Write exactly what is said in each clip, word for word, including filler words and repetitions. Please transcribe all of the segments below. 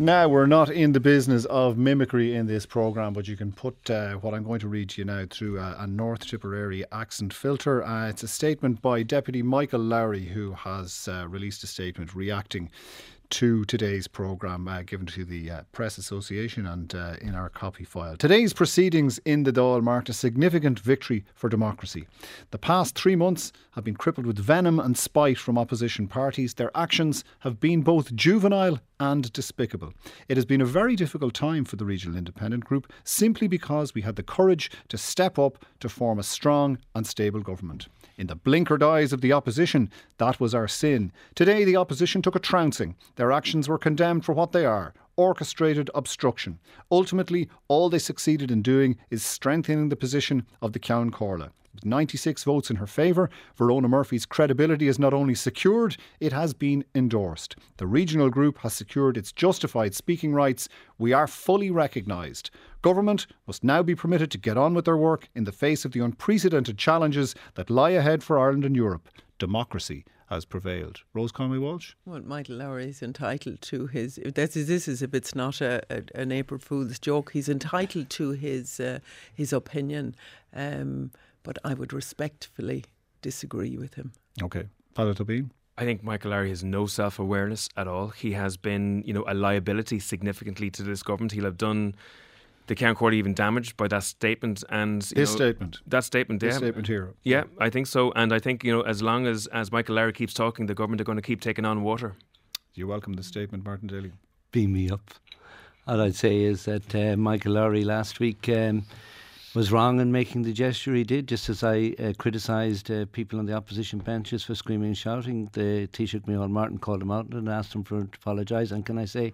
Now, we're not in the business of mimicry in this programme, but you can put uh, what I'm going to read to you now through a, a North Tipperary accent filter. Uh, it's a statement by Deputy Michael Lowry, who has uh, released a statement reacting to today's programme uh, given to the uh, Press Association and uh, in our copy file. Today's proceedings in the Dáil marked a significant victory for democracy. The past three months have been crippled with venom and spite from opposition parties. Their actions have been both juvenile and despicable. It has been a very difficult time for the Regional Independent Group simply because we had the courage to step up to form a strong and stable government. In the blinkered eyes of the opposition, that was our sin. Today the opposition took a trouncing. Their actions were condemned for what they are: orchestrated obstruction. Ultimately, all they succeeded in doing is strengthening the position of the Ceann Comhairle. With ninety-six votes in her favour, Verona Murphy's credibility is not only secured, it has been endorsed. The regional group has secured its justified speaking rights. We are fully recognised. Government must now be permitted to get on with their work in the face of the unprecedented challenges that lie ahead for Ireland and Europe. Democracy has prevailed. Rose Conway Walsh? Well, Michael Lowry is entitled to his... This is, this is if it's not a, a, an April Fool's joke. He's entitled to his uh, his opinion. Um, but I would respectfully disagree with him. OK. Father Tobin? I think Michael Lowry has no self-awareness at all. He has been, you know, a liability significantly to this government. He'll have done the Ceann Comhairle even damaged by that statement. And you This know, statement? That statement, This yeah. statement here? Yeah, I think so. And I think, you know, as long as, as Michael Lowry keeps talking, the government are going to keep taking on water. You welcome the statement, Martin Daly? Beam me up. All I'd say is that uh, Michael Lowry last week um, was wrong in making the gesture he did, just as I uh, criticised uh, people on the opposition benches for screaming and shouting. The Taoiseach Micheál Martin called him out and asked him for to apologise. And can I say,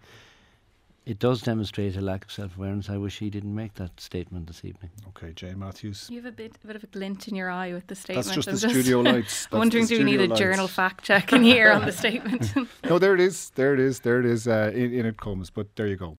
it does demonstrate a lack of self-awareness. I wish he didn't make that statement this evening. OK, Jane Matthews. You have a bit, a bit of a glint in your eye with the statement. That's just I'm the studio lights. That's I'm wondering, the do we need a studio journal lights. fact check in here on the statement? No, there it is. There it is. There it is. Uh, in, in it comes. But there you go.